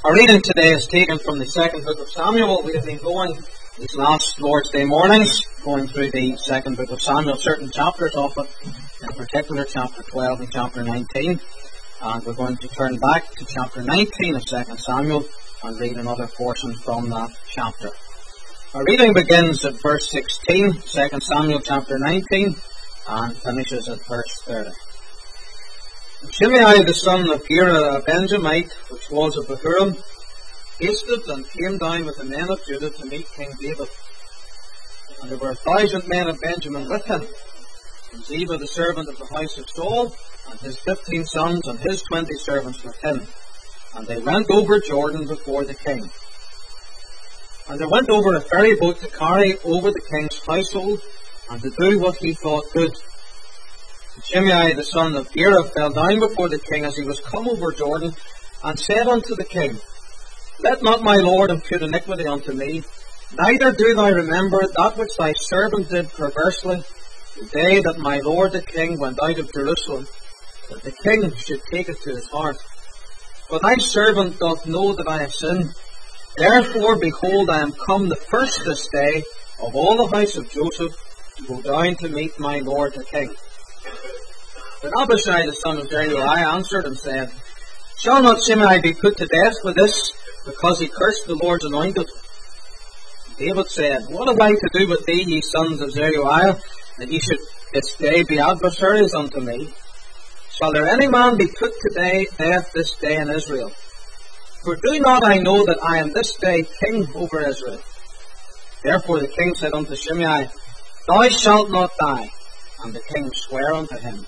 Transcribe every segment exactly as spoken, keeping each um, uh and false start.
Our reading today is taken from the second book of Samuel. We have been going these last Lord's Day mornings, going through the second book of Samuel, certain chapters of it, in particular chapter twelve and chapter nineteen. And we're going to turn back to chapter nineteen of second Samuel and read another portion from that chapter. Our reading begins at verse sixteen, second Samuel chapter nineteen, and finishes at verse thirty. Shimei the son of Gera, a Benjamite, which was of Bahurim, hasted and came down with the men of Judah to meet King David. And there were a thousand men of Benjamin with him, and Ziba the servant of the house of Saul, and his fifteen sons and his twenty servants with him. And they went over Jordan before the king. And there went over a ferry boat to carry over the king's household, and to do what he thought good. Shimei the son of Gera fell down before the king as he was come over Jordan, and said unto the king, Let not my lord impute iniquity unto me, neither do thou remember that which thy servant did perversely, the day that my lord the king went out of Jerusalem, that the king should take it to his heart. For thy servant doth know that I have sinned. Therefore, behold, I am come the first this day of all the house of Joseph to go down to meet my lord the king. But Abishai the son of Zeruiah answered and said, Shall not Shimei be put to death for this, because he cursed the Lord's anointed? David said, What have I to do with thee, ye sons of Zeruiah, that ye should this day be adversaries unto me? Shall there any man be put to day, death this day in Israel? For do not I know that I am this day king over Israel? Therefore the king said unto Shimei, Thou shalt not die. And the king sware unto him.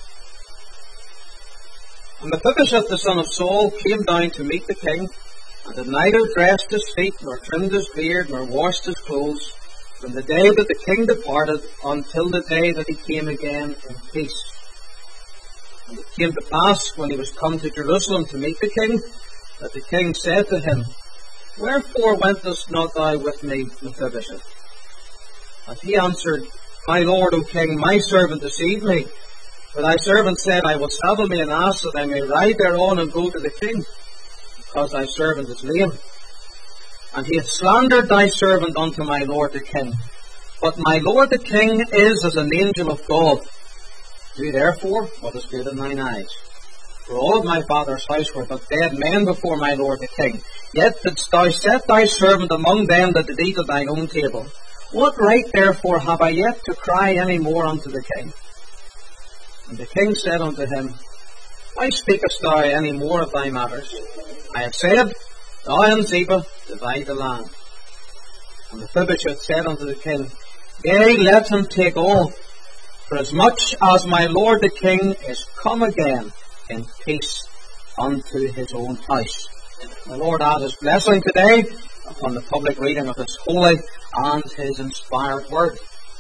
And Mephibosheth the son of Saul came down to meet the king, and had neither dressed his feet, nor trimmed his beard, nor washed his clothes, from the day that the king departed until the day that he came again in peace. And it came to pass, when he was come to Jerusalem to meet the king, that the king said to him, Wherefore wentest not thou with me, Mephibosheth? And he answered, My lord, O king, my servant deceived me. For thy servant said, I will saddle me an ass, that I may ride thereon and go to the king, because thy servant is lame. And he hath slandered thy servant unto my lord the king. But my lord the king is as an angel of God. Do therefore what is good in thine eyes. For all of my father's house were but dead men before my lord the king. Yet didst thou set thy servant among them that did eat at thine own table. What right therefore have I yet to cry any more unto the king? And the king said unto him, Why speakest thou any more of thy matters? I have said, Thou and Ziba divide the land. And Mephibosheth said unto the king, Yea, let him take all, for as much as my lord the king is come again in peace unto his own house. The Lord add his blessing today upon the public reading of his holy and his inspired word.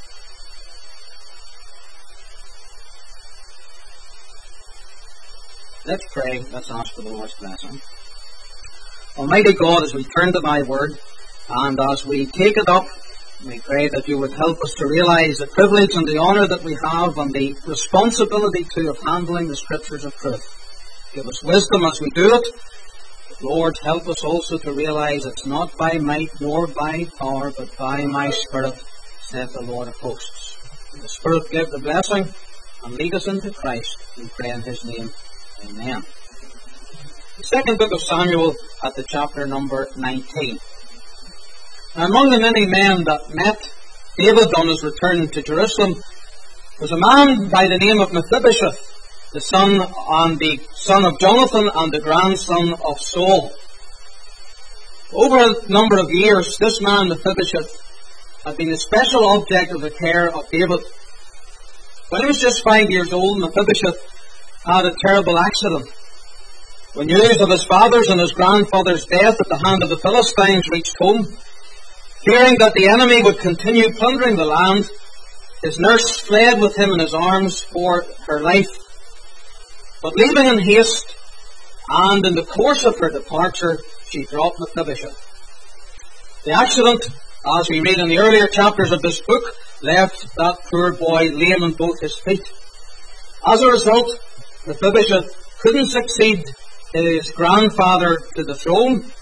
Let's pray. Let's ask for the Lord's blessing. Almighty God, as we turn to thy word, and as we take it up, we pray that you would help us to realize the privilege and the honour that we have, and the responsibility too of handling the scriptures of truth. Give us wisdom as we do it. Lord, help us also to realize it's not by might nor by power, but by my Spirit, saith the Lord of hosts. May the Spirit give the blessing and lead us into Christ. We pray in his name. Amen. The second book of Samuel at the chapter number nineteen. Now, among the many men that met David on his return to Jerusalem was a man by the name of Mephibosheth, the son and the son of Jonathan and the grandson of Saul. Over a number of years, this man Mephibosheth had been the special object of the care of David. When he was just five years old, Mephibosheth had a terrible accident. When news of his father's and his grandfather's death at the hand of the Philistines reached home, fearing that the enemy would continue plundering the land, his nurse fled with him in his arms for her life. But leaving in haste, and in the course of her departure, she dropped Mephibosheth. The accident, as we read in the earlier chapters of this book, left that poor boy lame in both his feet. As a result, Mephibosheth couldn't succeed his grandfather to the throne,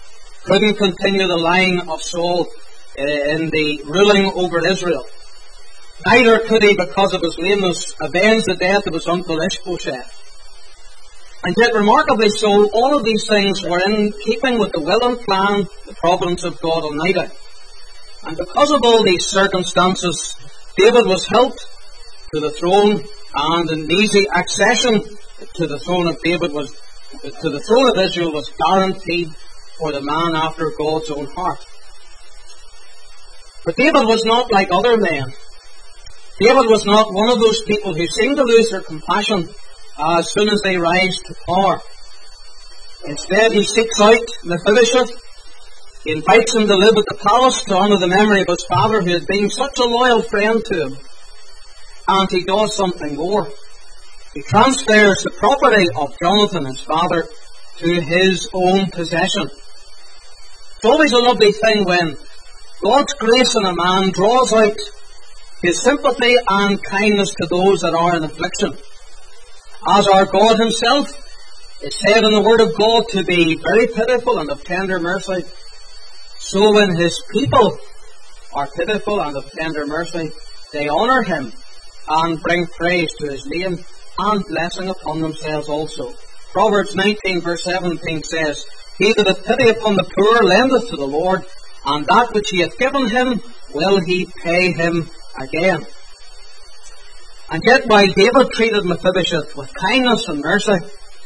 couldn't continue the line of Saul in the ruling over Israel. Neither could he, because of his lameness, avenge the death of his uncle Ishbosheth. And yet, remarkably so, all of these things were in keeping with the will and plan, the providence of God Almighty. And because of all these circumstances, David was helped to the throne, and an easy accession to the throne of David was, to the throne of Israel was guaranteed for the man after God's own heart. But David was not like other men. David was not one of those people who seem to lose their compassion as soon as they rise to power. Instead, he seeks out Mephibosheth. He invites him to live at the palace to honour the memory of his father, who had been such a loyal friend to him. And he does something more. He transfers the property of Jonathan, his father, to his own possession. It's always a lovely thing when God's grace in a man draws out his sympathy and kindness to those that are in affliction. As our God himself is said in the Word of God to be very pitiful and of tender mercy, so when his people are pitiful and of tender mercy, they honour him and bring praise to his name and blessing upon themselves also. Proverbs nineteen verse seventeen says, He that hath pity upon the poor lendeth to the Lord, and that which he hath given him will he pay him again. And yet while David treated Mephibosheth with kindness and mercy,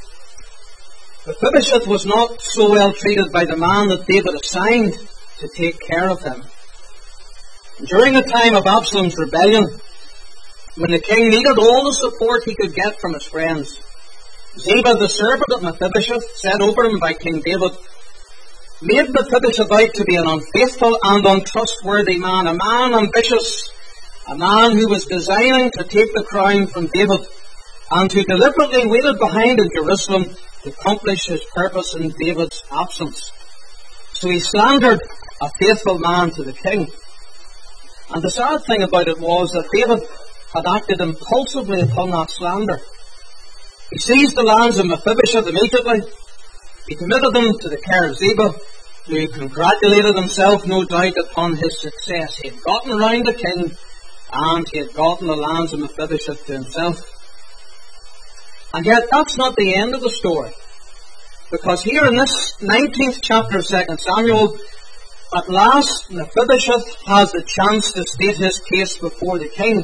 Mephibosheth was not so well treated by the man that David assigned to take care of him. During the time of Absalom's rebellion, when the king needed all the support he could get from his friends, Ziba, the servant of Mephibosheth, set over him by King David, made Mephibosheth out to be an unfaithful and untrustworthy man, a man ambitious, a man who was designing to take the crown from David, and who deliberately waited behind in Jerusalem to accomplish his purpose in David's absence. So he slandered a faithful man to the king. And the sad thing about it was that David had acted impulsively upon that slander. He seized the lands of Mephibosheth immediately. He committed them to the care of Ziba, who congratulated himself, no doubt, upon his success. He had gotten round the king, and he had gotten the lands of Mephibosheth to himself. And yet that's not the end of the story. Because here in this nineteenth chapter of Second Samuel, at last Mephibosheth has the chance to state his case before the king.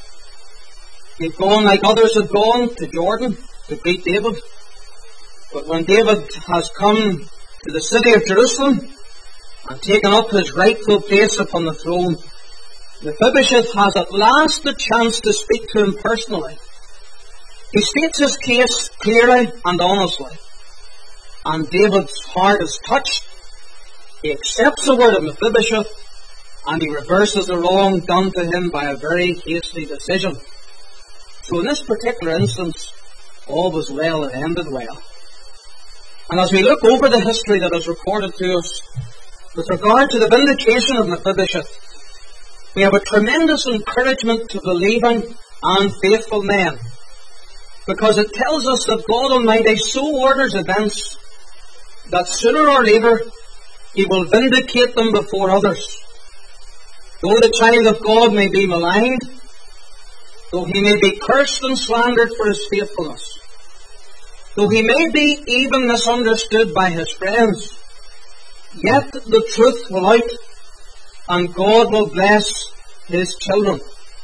He'd gone like others had gone to Jordan to beat David. But when David has come to the city of Jerusalem and taken up his rightful place upon the throne, Mephibosheth has at last the chance to speak to him personally. He states his case clearly and honestly. And David's heart is touched. He accepts the word of Mephibosheth, and he reverses the wrong done to him by a very hasty decision. So in this particular instance, all was well and ended well. And as we look over the history that is recorded to us with regard to the vindication of Mephibosheth, we have a tremendous encouragement to believing and faithful men, because it tells us that God Almighty so orders events that sooner or later He will vindicate them before others. Though the child of God may be maligned, though he may be cursed and slandered for his faithfulness, though he may be even misunderstood by his friends, yet the truth will out, and God will bless His children.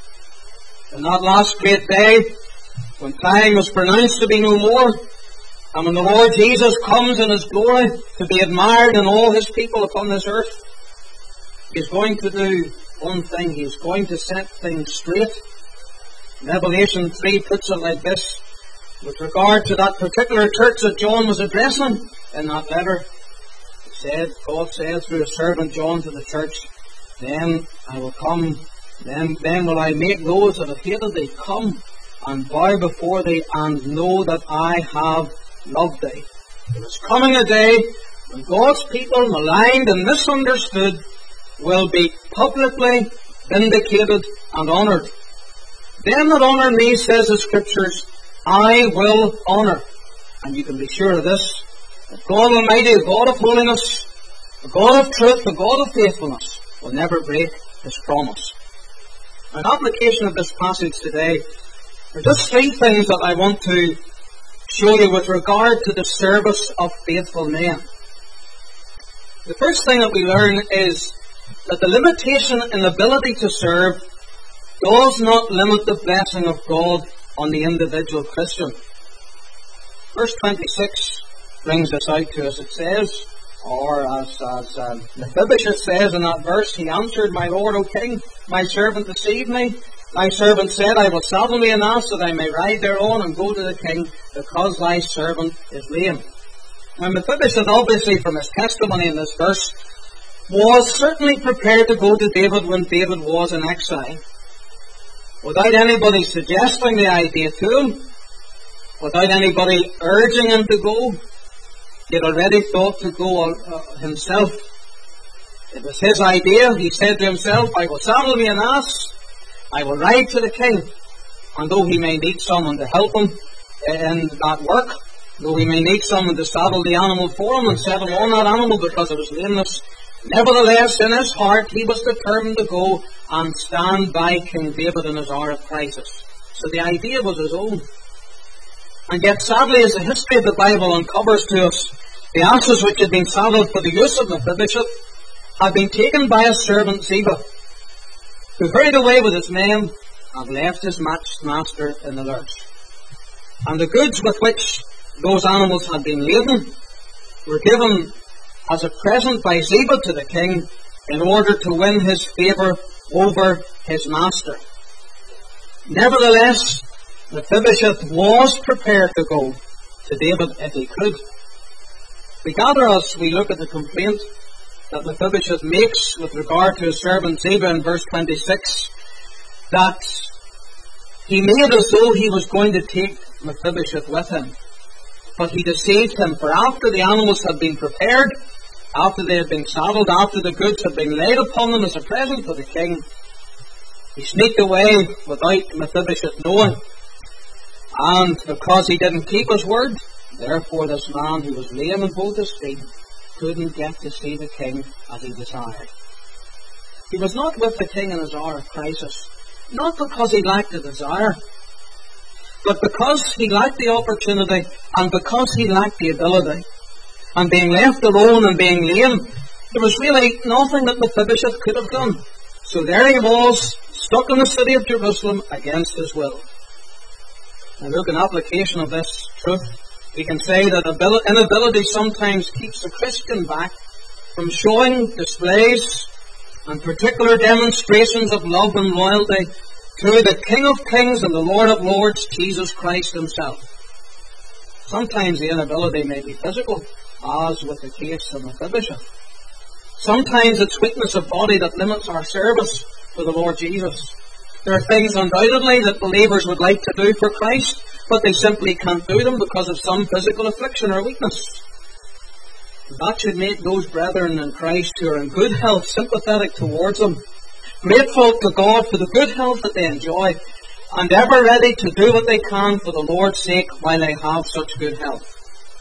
In that last great day, when time was pronounced to be no more, and when the Lord Jesus comes in His glory to be admired in all His people upon this earth, He is going to do one thing. He is going to set things straight. Revelation three puts it like this, with regard to that particular church that John was addressing in that letter. He said, God said through His servant John to the church, Then I will come, then, then will I make those that have hated thee come and bow before thee, and know that I have loved thee. There is coming a day when God's people, maligned and misunderstood, will be publicly vindicated and honoured. Them that honour me, says the Scriptures, I will honour. And you can be sure of this, that God Almighty, the God of holiness, The God of truth, the God of faithfulness, will never break his promise. An application of this passage today, there are just three things that I want to show you with regard to the service of faithful men. The first thing that we learn is that the limitation in ability to serve does not limit the blessing of God on the individual Christian. Verse twenty-six brings this out to us. It says, or as, as um, Mephibosheth says in that verse, he answered, My Lord, O King, my servant deceived me. Thy servant said, I will saddle me an ass that I may ride thereon and go to the king, because thy servant is lame. Now Mephibosheth, obviously from his testimony in this verse, was certainly prepared to go to David when David was in exile. Without anybody suggesting the idea to him, without anybody urging him to go, he had already thought to go uh, himself. It was his idea. He said to himself, I will saddle me an ass, I will ride to the king, and though he may need someone to help him in that work, though he may need someone to saddle the animal for him and set him on that animal because of his lameness, nevertheless, in his heart, he was determined to go and stand by King David in his hour of crisis. So the idea was his own. And yet, sadly, as the history of the Bible uncovers to us, the asses which had been saddled for the use of Mephibosheth had been taken by his servant Ziba, who hurried away with his men and left his master in the lurch. And the goods with which those animals had been laden were given as a present by Ziba to the king in order to win his favour over his master. Nevertheless, Mephibosheth was prepared to go to David if he could. We gather as we look at the complaint that Mephibosheth makes with regard to his servant Ziba in verse twenty-six, that he made as though he was going to take Mephibosheth with him, but he deceived him, for after the animals had been prepared, after they had been saddled, after the goods had been laid upon them as a present for the king, he sneaked away without Mephibosheth knowing. And because he didn't keep his word, therefore this man who was lame in both his feet couldn't get to see the king as he desired. He was not with the king in his hour of crisis, not because he lacked a desire, but because he lacked the opportunity and because he lacked the ability. And being left alone and being lame, there was really nothing that Mephibosheth could have done. So there he was, stuck in the city of Jerusalem against his will. And look, an application of this truth, we can say that inability sometimes keeps the Christian back from showing displays and particular demonstrations of love and loyalty to the King of Kings and the Lord of Lords, Jesus Christ himself. Sometimes the inability may be physical, as with the case of Mephibosheth. Sometimes it's weakness of body that limits our service for the Lord Jesus. There are things undoubtedly that believers would like to do for Christ, but they simply can't do them because of some physical affliction or weakness. That should make those brethren in Christ who are in good health sympathetic towards them, grateful to God for the good health that they enjoy, and ever ready to do what they can for the Lord's sake while they have such good health.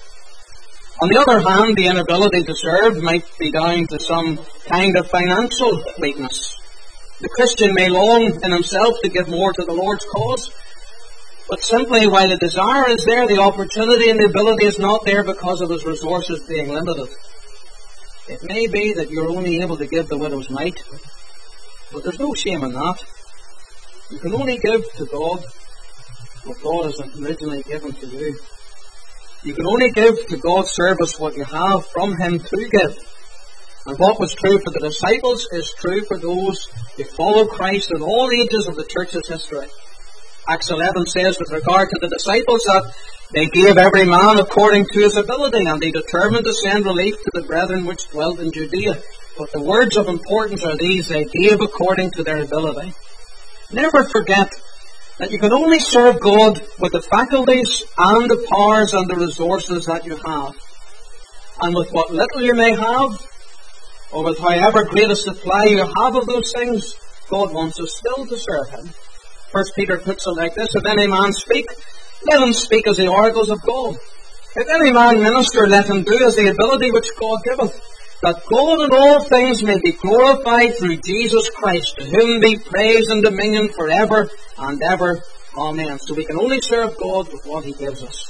On the other hand, the inability to serve might be down to some kind of financial weakness. The Christian may long in himself to give more to the Lord's cause, but simply while the desire is there, the opportunity and the ability is not there because of his resources being limited. It may be that you're only able to give the widow's mite, but there's no shame in that. You can only give to God what God has originally given to you. You can only give to God's service what you have from Him to give. And what was true for the disciples is true for those who follow Christ in all ages of the church's history. Acts eleven says with regard to the disciples that they gave every man according to his ability, and they determined to send relief to the brethren which dwelt in Judea. But the words of importance are these: they gave according to their ability. Never forget that you can only serve God with the faculties and the powers and the resources that you have. And with what little you may have, or with however great a supply you have of those things, God wants us still to serve Him. First Peter puts it like this: if any man speak, let him speak as the oracles of God. If any man minister, let him do as the ability which God giveth, that God in all things may be glorified through Jesus Christ, to whom be praise and dominion forever and ever. Amen. So we can only serve God with what He gives us.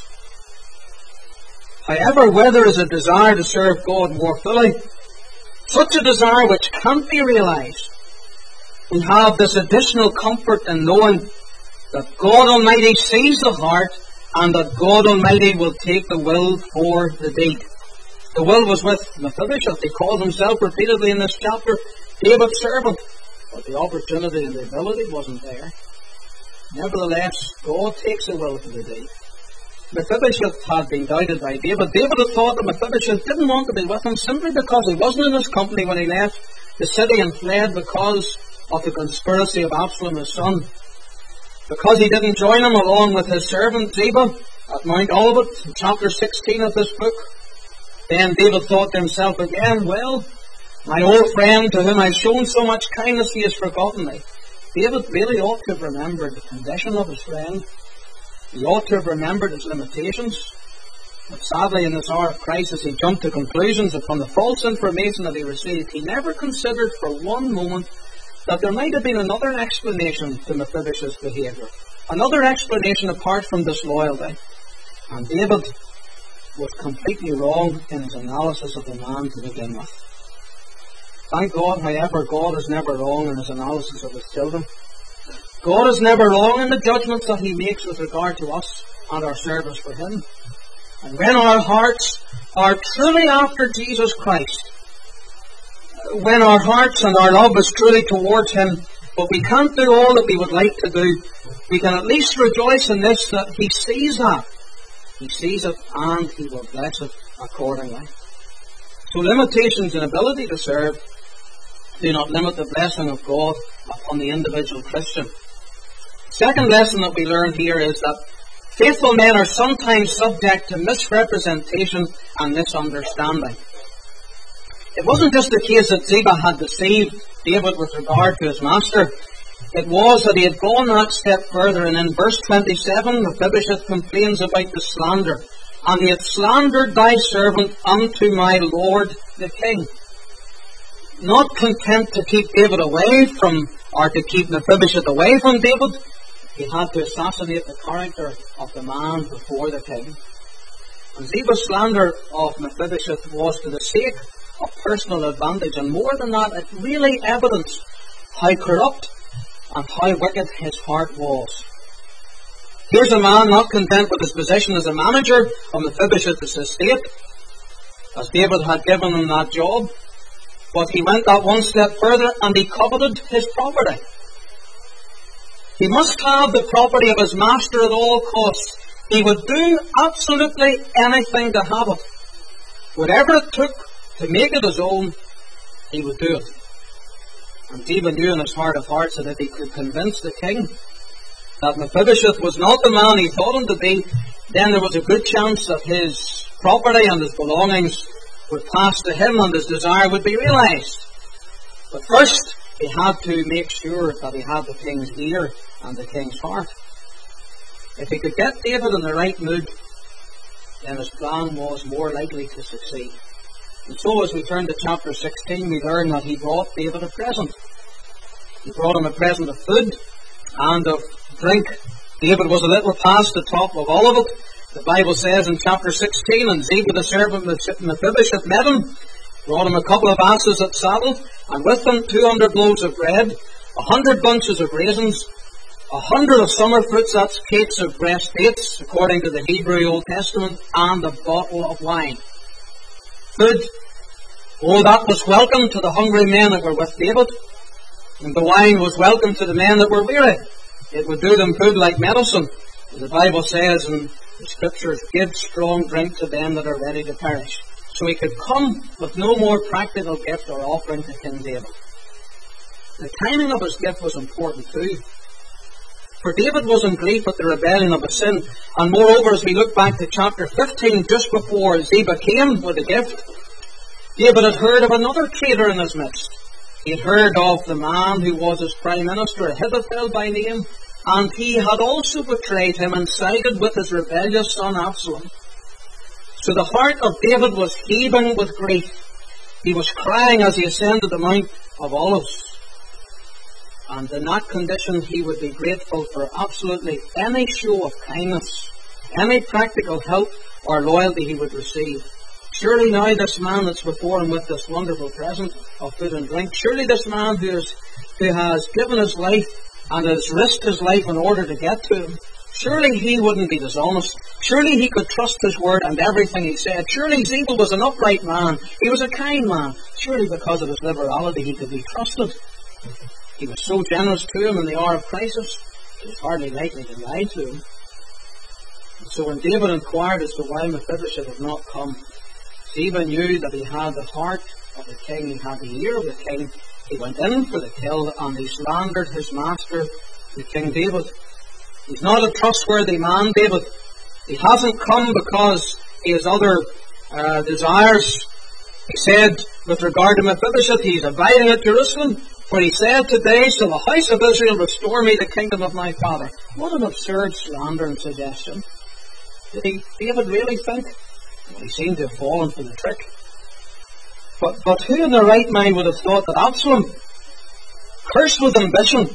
However, where there is a desire to serve God more fully, such a desire which can't be realized, we have this additional comfort in knowing that God Almighty sees the heart and that God Almighty will take the will for the deed. The will was with Mephibosheth. He calls himself repeatedly in this chapter David's servant, but the opportunity and the ability wasn't there. Nevertheless, God takes the will for the deed. Mephibosheth had been doubted by David. David had thought that Mephibosheth didn't want to be with him simply because he wasn't in his company when he left the city and fled because of the conspiracy of Absalom his son. Because he didn't join him along with his servant Ziba at Mount Olivet in chapter sixteen of this book. Then David thought to himself again, well, my old friend to whom I've shown so much kindness, he has forgotten me. David really ought to have remembered the condition of his friend. He ought to have remembered his limitations. But sadly, in this hour of crisis, he jumped to conclusions upon the false information that he received. He never considered for one moment that there might have been another explanation to Mephibosheth's behaviour. Another explanation apart from disloyalty. And David was completely wrong in his analysis of the man to begin with. Thank God, however, God is never wrong in his analysis of his children. God is never wrong in the judgments that He makes with regard to us and our service for Him. And when our hearts are truly after Jesus Christ, when our hearts and our love is truly towards Him, but we can't do all that we would like to do, we can at least rejoice in this, that He sees that. He sees it and He will bless it accordingly. So limitations in ability to serve do not limit the blessing of God upon the individual Christian. Second lesson that we learn here is that faithful men are sometimes subject to misrepresentation and misunderstanding. It wasn't just the case that Ziba had deceived David with regard to his master. It was that he had gone that step further, and in verse twenty-seven, Mephibosheth complains about the slander. And he had slandered thy servant unto my lord the king. Not content to keep David away from, or to keep Mephibosheth away from David, he had to assassinate the character of the man before the king. And Ziba's slander of Mephibosheth was to the sake of personal advantage, and more than that, it really evidenced how corrupt and how wicked his heart was. Here's a man not content with his position as a manager of Mephibosheth's estate, as David had given him that job, but he went that one step further and he coveted his property. He must have the property of his master at all costs. He would do absolutely anything to have it. Whatever it took to make it his own, he would do it. And Ziba knew in his heart of hearts that if he could convince the king that Mephibosheth was not the man he thought him to be, then there was a good chance that his property and his belongings would pass to him and his desire would be realized. But first, he had to make sure that he had the king's ear and the king's heart. If he could get David in the right mood, then his plan was more likely to succeed. And so as we turn to chapter sixteen, we learn that he brought David a present. He brought him a present of food and of drink. David was a little past the top of all of it. The Bible says in chapter sixteen, and Ziba the servant Mephibosheth met him, brought him a couple of asses at saddle, and with them two hundred loaves of bread, a hundred bunches of raisins, a hundred of summer fruits, that's cakes of breast dates, according to the Hebrew Old Testament, and a bottle of wine. Food, oh, that was welcome to the hungry men that were with David, and the wine was welcome to the men that were weary. It would do them good like medicine. The Bible says in the Scriptures, give strong drink to them that are ready to perish. So he could come with no more practical gift or offering to King David. The timing of his gift was important too. For David was in grief at the rebellion of his sin. And moreover, as we look back to chapter fifteen, just before Ziba came with the gift, David had heard of another traitor in his midst. He had heard of the man who was his prime minister, Ahithophel by name, and he had also betrayed him and sided with his rebellious son Absalom. So the heart of David was heaving with grief. He was crying as he ascended the Mount of Olives. And in that condition, he would be grateful for absolutely any show of kindness, any practical help or loyalty he would receive. Surely now this man that's before him with this wonderful present of food and drink, surely this man who, is, who has given his life and has risked his life in order to get to him, surely he wouldn't be dishonest. Surely he could trust his word and everything he said. Surely Ziba was an upright man. He was a kind man. Surely because of his liberality he could be trusted. He was so generous to him in the hour of crisis, he was hardly likely to lie to him. And so when David inquired as to why Mephibosheth had not come, Ziba knew that he had the heart of the king, he had the ear of the king. He went in for the kill and he slandered his master, the King David. He's not a trustworthy man, David. He hasn't come because he has other uh, desires. He said with regard to Mephibosheth, he's abiding at Jerusalem. For he said, today shall the house of Israel restore me the kingdom of my father. What an absurd slander and suggestion. Did he, David really think? Well, he seemed to have fallen for the trick. But, but who in their right mind would have thought that Absalom, cursed with ambition,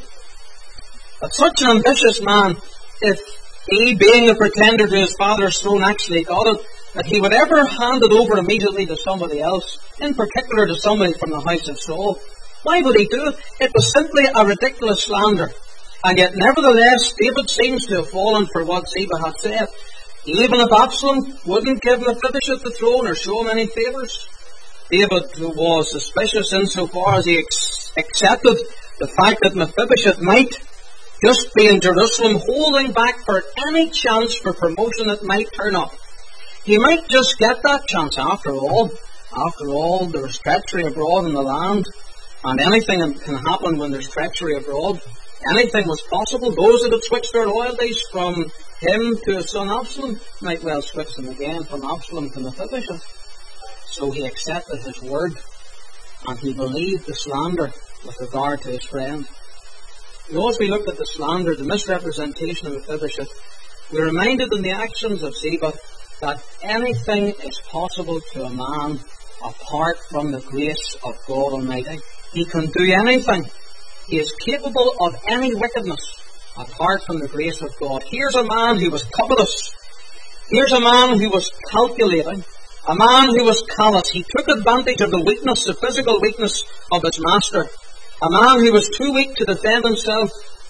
that such an ambitious man, if he, being a pretender to his father's throne, actually got it, that he would ever hand it over immediately to somebody else, in particular to somebody from the house of Saul? Why would he do it? It was simply a ridiculous slander. And yet, nevertheless, David seems to have fallen for what Ziba had said. Even if Absalom wouldn't give Mephibosheth the throne or show him any favours, David was suspicious insofar as he ex- accepted the fact that Mephibosheth might just be in Jerusalem holding back for any chance for promotion that might turn up. He might just get that chance after all. After all, there was treachery abroad in the land. And anything can happen when there's treachery abroad. Anything was possible. Those that had switched their loyalties from him to his son Absalom might well switch them again from Absalom to Mephibosheth. So he accepted his word and he believed the slander with regard to his friend. You know, as we looked at the slander, the misrepresentation of Mephibosheth, we're reminded in the actions of Ziba that anything is possible to a man apart from the grace of God Almighty. He can do anything. He is capable of any wickedness apart from the grace of God. Here's a man who was covetous. Here's a man who was calculating. A man who was callous. He took advantage of the weakness, the physical weakness of his master. A man who was too weak to defend himself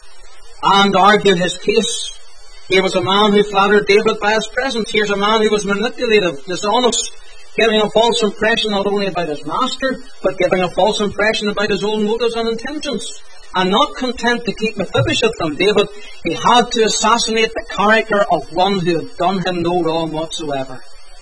and argue his case. Here was a man who flattered David by his presence. Here's a man who was manipulative, dishonest, giving a false impression not only about his master, but giving a false impression about his own motives and intentions. And not content to keep Mephibosheth from David, he had to assassinate the character of one who had done him no wrong whatsoever.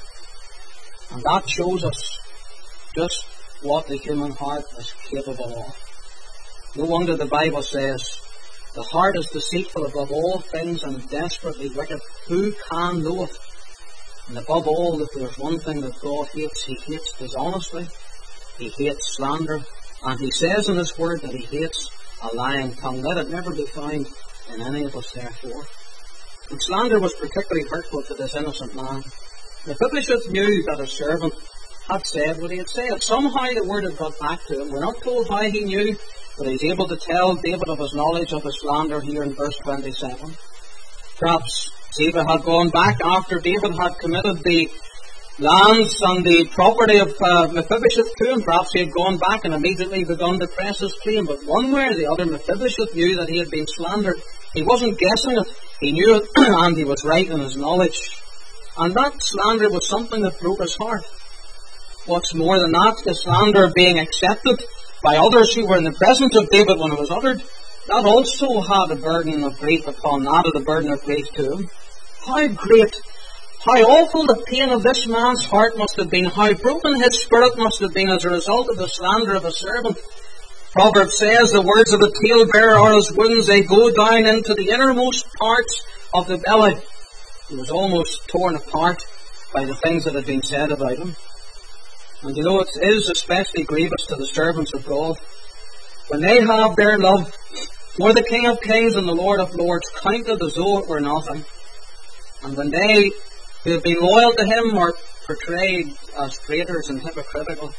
And that shows us just what the human heart is capable of. No wonder the Bible says, the heart is deceitful above all things and desperately wicked. Who can know it? And above all, if there's one thing that God hates, he hates dishonesty, he hates slander, and he says in his word that he hates a lying tongue. Let it never be found in any of us, therefore. And slander was particularly hurtful to this innocent man. Mephibosheth knew that his servant had said what he had said. Somehow the word had got back to him. We're not told how he knew, but he's able to tell David of his knowledge of his slander here in verse twenty-seven. Perhaps Ziba had gone back after David had committed the lands and the property of uh, Mephibosheth to him. Perhaps he had gone back and immediately begun to press his claim. But one way or the other, Mephibosheth knew that he had been slandered. He wasn't guessing it. He knew it, and he was right in his knowledge. And that slander was something that broke his heart. What's more than that, the slander being accepted by others who were in the presence of David when it was uttered, that also had a burden of grief upon that, of the burden of grief to him. How great, how awful the pain of this man's heart must have been, how broken his spirit must have been as a result of the slander of a servant. Proverbs says, the words of a talebearer are as wounds, they go down into the innermost parts of the belly. He was almost torn apart by the things that had been said about him. And you know, it is especially grievous to the servants of God when they have their love for the King of Kings and the Lord of Lords counted as though it were nothing. And when they who have been loyal to him are portrayed as traitors and hypocritical,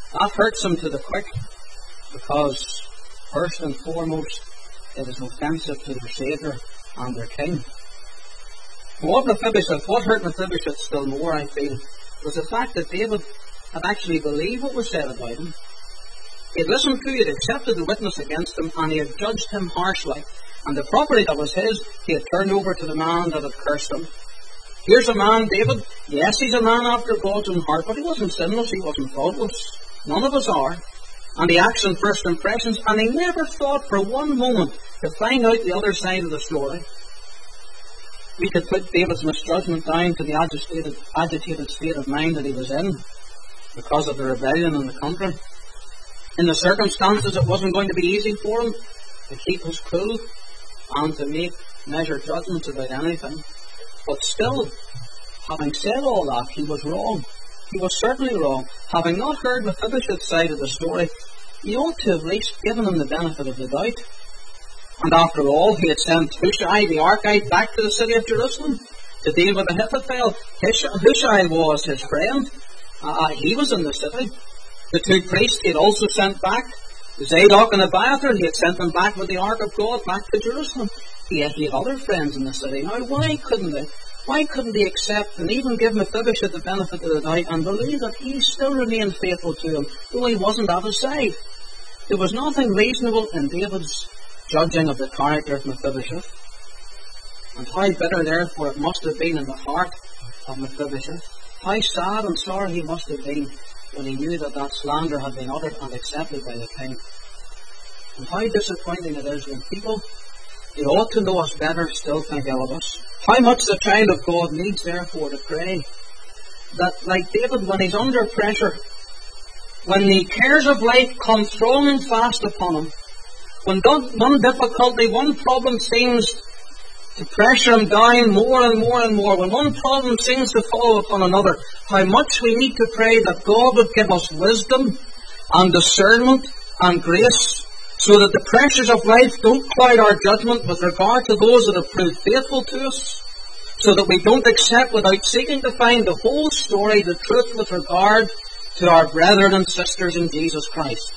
That hurts him to the quick, because first and foremost it is offensive to their Saviour and their King. What Mephibosheth, what hurt Mephibosheth still more, I feel, was the fact that David had actually believed what was said about him. He had listened to it, accepted the witness against him, and he had judged him harshly. And the property that was his, he had turned over to the man that had cursed him. Here's a man, David. Yes, he's a man after God's own heart, but he wasn't sinless, he wasn't faultless. None of us are. And he acts on first impressions, and he never thought for one moment to find out the other side of the story. We could put David's misjudgment down to the agitated, agitated state of mind that he was in because of the rebellion in the country. In the circumstances, it wasn't going to be easy for him to keep his cool and to make measured judgments about anything. But still, having said all that, he was wrong. He was certainly wrong. Having not heard Mephibosheth's side of the story, he ought to have at least given him the benefit of the doubt. And after all, he had sent Hushai the Archite back to the city of Jerusalem to deal with Ahithophel. Hushai was his friend. Uh, he was in the city. The two priests he had also sent back, Zadok and Abiathar, he had sent them back with the Ark of God back to Jerusalem. He had, he had other friends in the city. Now, why couldn't they? Why couldn't they accept and even give Mephibosheth the benefit of the doubt and believe that he still remained faithful to him, though he wasn't at his side? There was nothing reasonable in David's judging of the character of Mephibosheth. And how bitter, therefore, it must have been in the heart of Mephibosheth. How sad and sorry he must have been when he knew that that slander had been uttered and accepted by the king. And how disappointing it is when people who ought to know us better still think ill of us. How much the child of God needs, therefore, to pray that, like David, when he's under pressure, when the cares of life come strong and fast upon him, when one difficulty, one problem seems to pressure him down more and more and more, when one problem seems to follow upon another, how much we need to pray that God would give us wisdom and discernment and grace, so that the pressures of life don't cloud our judgment with regard to those that have proved faithful to us, so that we don't accept without seeking to find the whole story, the truth with regard to our brethren and sisters in Jesus Christ.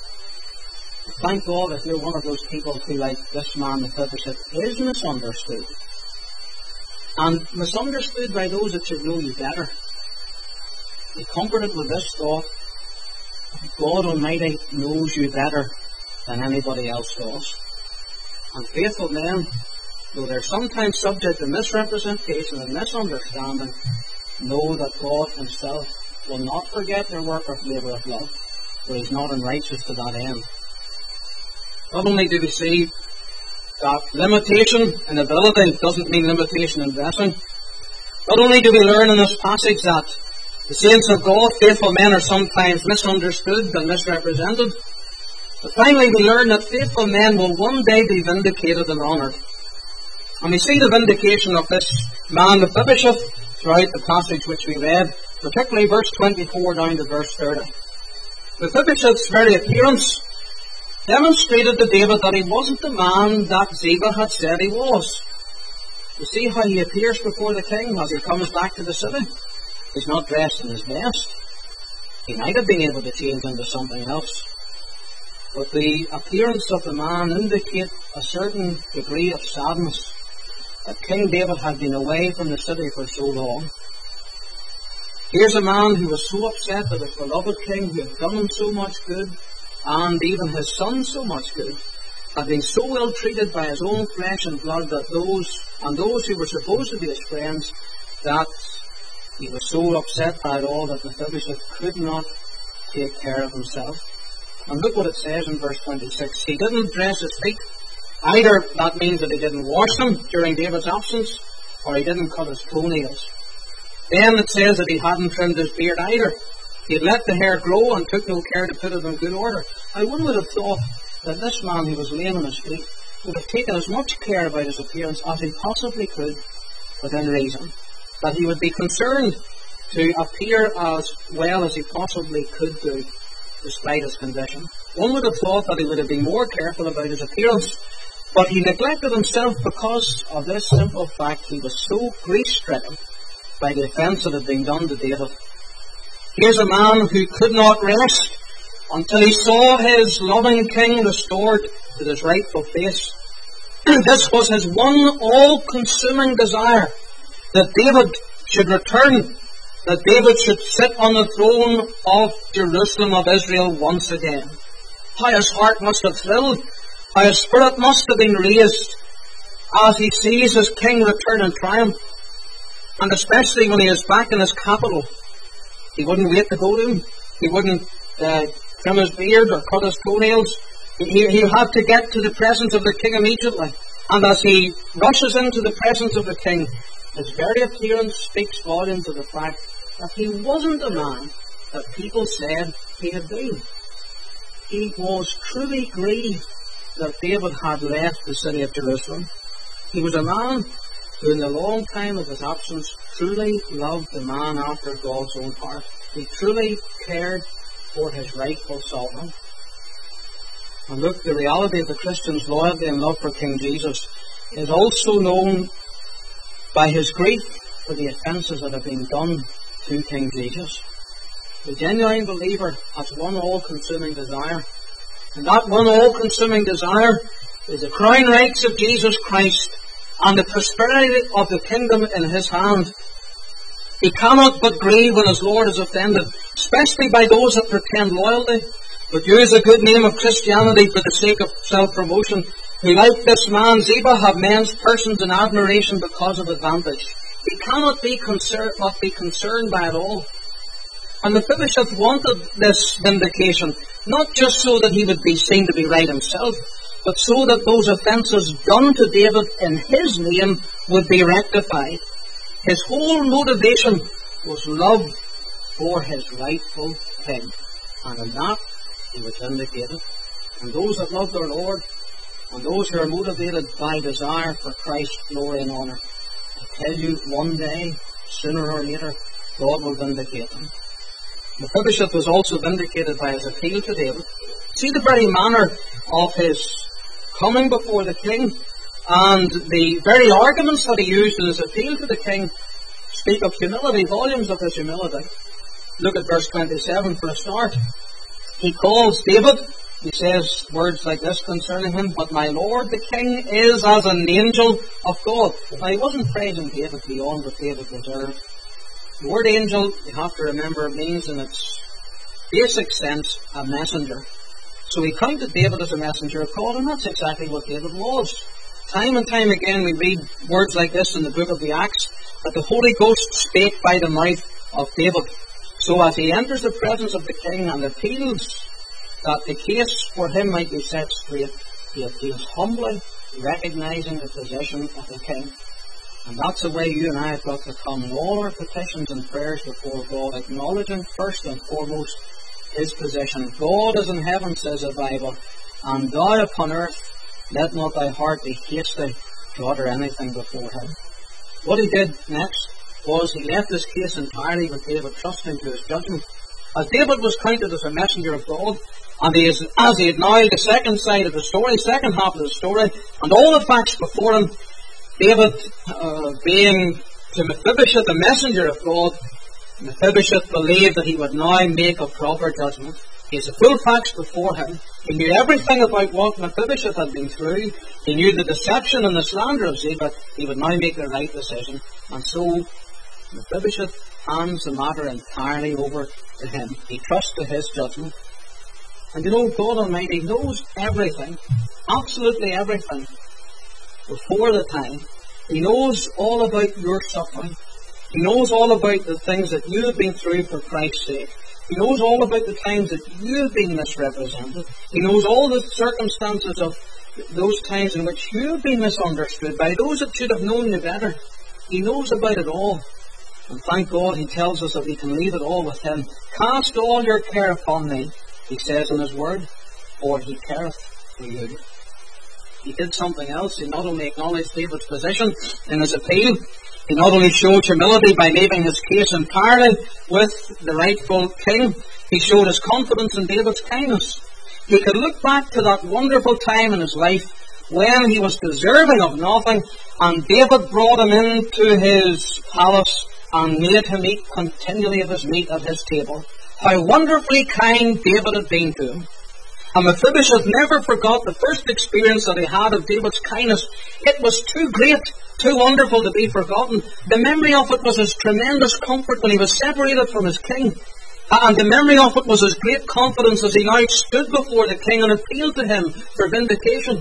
Thank God if you're one of those people who, like this man Mephibosheth, is misunderstood. And misunderstood by those that should know you better. Be comforted with this thought: God Almighty knows you better than anybody else does. And faithful men, though they're sometimes subject to misrepresentation and misunderstanding, know that God Himself will not forget their work of labour of love, for He's not unrighteous to that end. Not only do we see that limitation in ability doesn't mean limitation in blessing, not only do we learn in this passage that the saints of God, faithful men, are sometimes misunderstood and misrepresented, but finally we learn that faithful men will one day be vindicated and honoured. And we see the vindication of this man Mephibosheth throughout the passage which we read, particularly verse twenty-four down to verse thirty. Mephibosheth's very appearance demonstrated to David that he wasn't the man that Ziba had said he was. You see how he appears before the king as he comes back to the city? He's not dressed in his best. He might have been able to change into something else. But the appearance of the man indicates a certain degree of sadness that King David had been away from the city for so long. Here's a man who was so upset that his beloved king, who had done him so much good, and even his son so much good, had been so well treated by his own flesh and blood that those and those who were supposed to be his friends, that he was so upset by it all that Mephibosheth could not take care of himself. And look what it says in verse twenty-six. He didn't dress his feet. Either that means that he didn't wash them during David's absence, or he didn't cut his toenails. Then it says that he hadn't trimmed his beard either. He had let the hair grow and took no care to put it in good order. Now, one would have thought that this man who was lame on his feet would have taken as much care about his appearance as he possibly could within reason. That he would be concerned to appear as well as he possibly could do despite his condition. One would have thought that he would have been more careful about his appearance, but he neglected himself because of this simple fact: he was so grief-stricken by the offence that had been done to David. Here's a man who could not rest until he saw his loving king restored to his rightful place. This was his one all-consuming desire, that David should return, that David should sit on the throne of Jerusalem of Israel once again. How his heart must have thrilled, how his spirit must have been raised as he sees his king return in triumph. And especially when he is back in his capital, he wouldn't wait to go to him. He wouldn't uh, trim his beard or cut his toenails. He, he had to get to the presence of the king immediately. And as he rushes into the presence of the king, his very appearance speaks volumes of the fact that he wasn't a man that people said he had been. He was truly grieved that David had left the city of Jerusalem. He was a man who in the long time of his absence truly loved the man after God's own heart. He truly cared for his rightful sovereign. And look, the reality of the Christian's loyalty and love for King Jesus is also known by his grief for the offences that have been done to King Jesus. The genuine believer has one all-consuming desire, and that one all-consuming desire is the crown rights of Jesus Christ and the prosperity of the kingdom in his hand. He cannot but grieve when his Lord is offended, especially by those that pretend loyalty, but use the good name of Christianity for the sake of self-promotion, who, like this man Ziba, have men's persons in admiration because of advantage. He cannot be concerned, not be concerned by it all. And Mephibosheth wanted this vindication, not just so that he would be seen to be right himself, but so that those offences done to David in his name would be rectified. His whole motivation was love for his rightful king, and in that he was vindicated. And those that love their Lord, and those who are motivated by desire for Christ's glory and honour, I tell you, one day, sooner or later, God will vindicate them. Mephibosheth was also vindicated by his appeal to David. See the very manner of his coming before the king, and the very arguments that he used in his appeal to the king speak of humility, volumes of his humility. Look at verse twenty-seven for a start. He calls David, he says words like this concerning him, "But my Lord the king is as an angel of God." Now, he wasn't praising David beyond what David deserved. The word angel, you have to remember, means in its basic sense a messenger. So he counted David as a messenger of God, and that's exactly what David was. Time and time again we read words like this in the book of the Acts, that the Holy Ghost spake by the mouth of David. So as he enters the presence of the king and appeals that the case for him might be set straight, he appeals humbly, recognising the position of the king. And that's the way you and I have got to come in all our petitions and prayers before God, acknowledging first and foremost his position. God is in heaven, says the Bible, and thou upon earth, let not thy heart be hasty to utter anything before him. What he did next was he left his case entirely with David, trusting to his judgment. As David was counted as a messenger of God, and he is, as he had now the second side of the story, second half of the story, and all the facts before him, David, uh, being to Mephibosheth a messenger of God, Mephibosheth believed that he would now make a proper judgment. He has the full facts before him. He knew everything about what Mephibosheth had been through. He knew the deception and the slander of Ziba. He would now make the right decision. And so Mephibosheth hands the matter entirely over to him. He trusts to his judgment. And you know, God Almighty knows everything, absolutely everything, before the time. He knows all about your suffering. He knows all about the things that you have been through for Christ's sake. He knows all about the times that you have been misrepresented. He knows all the circumstances of those times in which you have been misunderstood by those that should have known you better. He knows about it all. And thank God he tells us that we can leave it all with him. Cast all your care upon me, he says in his word, for he careth for you. He did something else. He not only acknowledged David's position in his appeal, he not only showed humility by leaving his case entirely with the rightful king, he showed his confidence in David's kindness. He could look back to that wonderful time in his life when he was deserving of nothing, and David brought him into his palace and made him eat continually of his meat at his table. how wonderfully kind David had been to him. And Mephibosheth never forgot the first experience that he had of David's kindness. It was too great, too wonderful to be forgotten. The memory of it was his tremendous comfort when he was separated from his king. And the memory of it was his great confidence as he now stood before the king and appealed to him for vindication.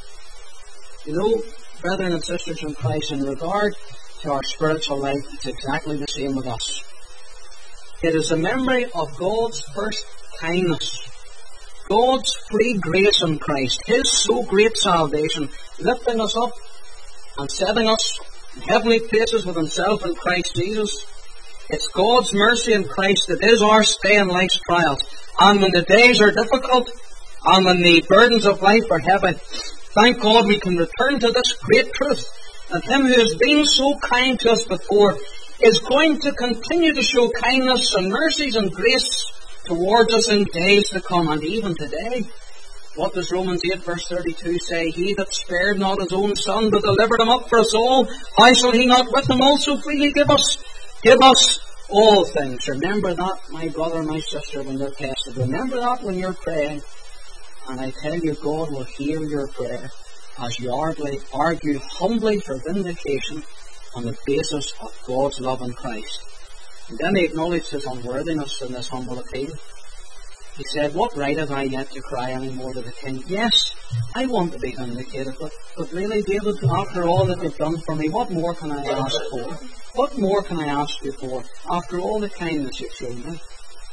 You know, brethren and sisters in Christ, in regard to our spiritual life, it's exactly the same with us. It is a memory of God's first kindness, God's free grace in Christ, His so great salvation, lifting us up and setting us in heavenly places with Himself in Christ Jesus. It's God's mercy in Christ that is our stay in life's trials. And when the days are difficult, and when the burdens of life are heavy, thank God we can return to this great truth, that Him who has been so kind to us before is going to continue to show kindness and mercies and grace towards us in days to come, and even today. What does Romans eight verse thirty-two say? He that spared not his own son, but delivered him up for us all, how shall he not with him also freely give us, give us all things? Remember that, my brother, my sister, when you're tested. Remember that when you're praying. And I tell you, God will hear your prayer as you argue, argue humbly for vindication on the basis of God's love in Christ. And then he acknowledged his unworthiness in this humble appeal. He said, what right have I yet to cry any more to the king? Yes, I want to be vindicated, but, but really, David, after all that you've done for me, what more can I ask for? What more can I ask you for after all the kindness you've shown me?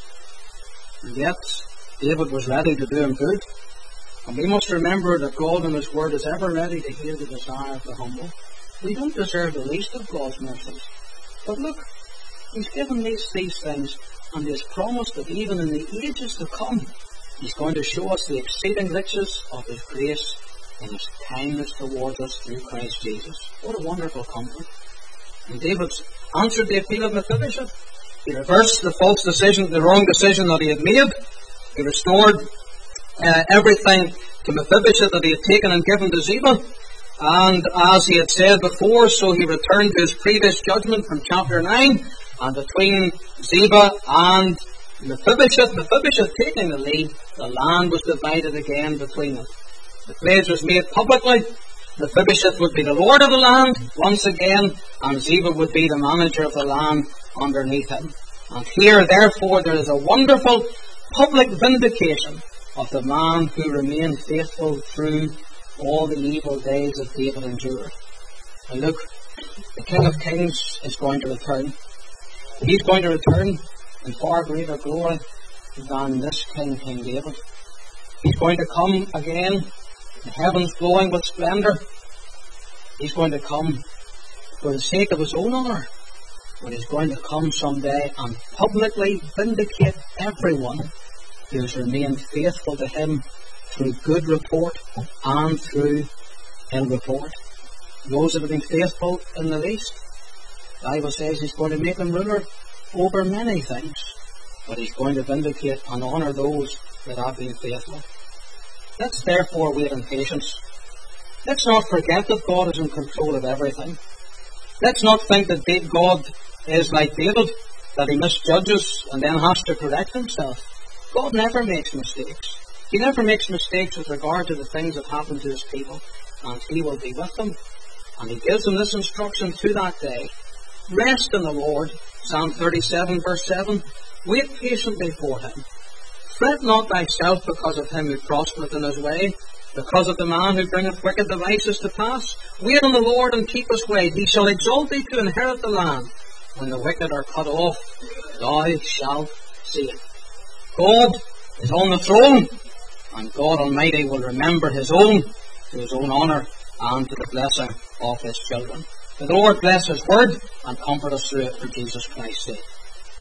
And yet, David was ready to do him good. And we must remember that God in His Word is ever ready to hear the desire of the humble. We don't deserve the least of God's mercies. But look, He's given these, these things, and He has promised that even in the ages to come, He's going to show us the exceeding riches of His grace and His kindness towards us through Christ Jesus. What a wonderful comfort. And David answered the appeal of Mephibosheth. He reversed the false decision, the wrong decision that he had made. He restored uh, everything to Mephibosheth that he had taken and given to Ziba. And as he had said before, so he returned to his previous judgment from chapter nine. And between Ziba and Mephibosheth, Mephibosheth taking the lead, the land was divided again between them. The pledge was made publicly. Mephibosheth would be the lord of the land once again, and Ziba would be the manager of the land underneath him. And here, therefore, there is a wonderful public vindication of the man who remained faithful through all the evil days that David endured. And look, the King of Kings is going to return. He's going to return in far greater glory than this King, King David. He's going to come again, the heavens glowing with splendour. He's going to come for the sake of His own honour, but He's going to come someday and publicly vindicate everyone who has remained faithful to Him through good report and through ill report. Those that have been faithful in the least, the Bible says He's going to make them ruler over many things, but He's going to vindicate and honour those that have been faithful. Let's therefore wait in patience. Let's not forget that God is in control of everything. Let's not think that God is like David, that he misjudges and then has to correct himself. God never makes mistakes. He never makes mistakes with regard to the things that happen to His people, and He will be with them. And He gives them this instruction to that day. Rest in the Lord, Psalm thirty-seven verse seven. Wait patiently for Him. Fret not thyself because of him who prospereth in his way, because of the man who bringeth wicked devices to pass. Wait on the Lord and keep His way. He shall exalt thee to inherit the land. When the wicked are cut off, thou shalt see it. God is on the throne, and God Almighty will remember His own to His own honour and to the blessing of His children. May the Lord bless His word and comfort us through it for Jesus Christ's sake.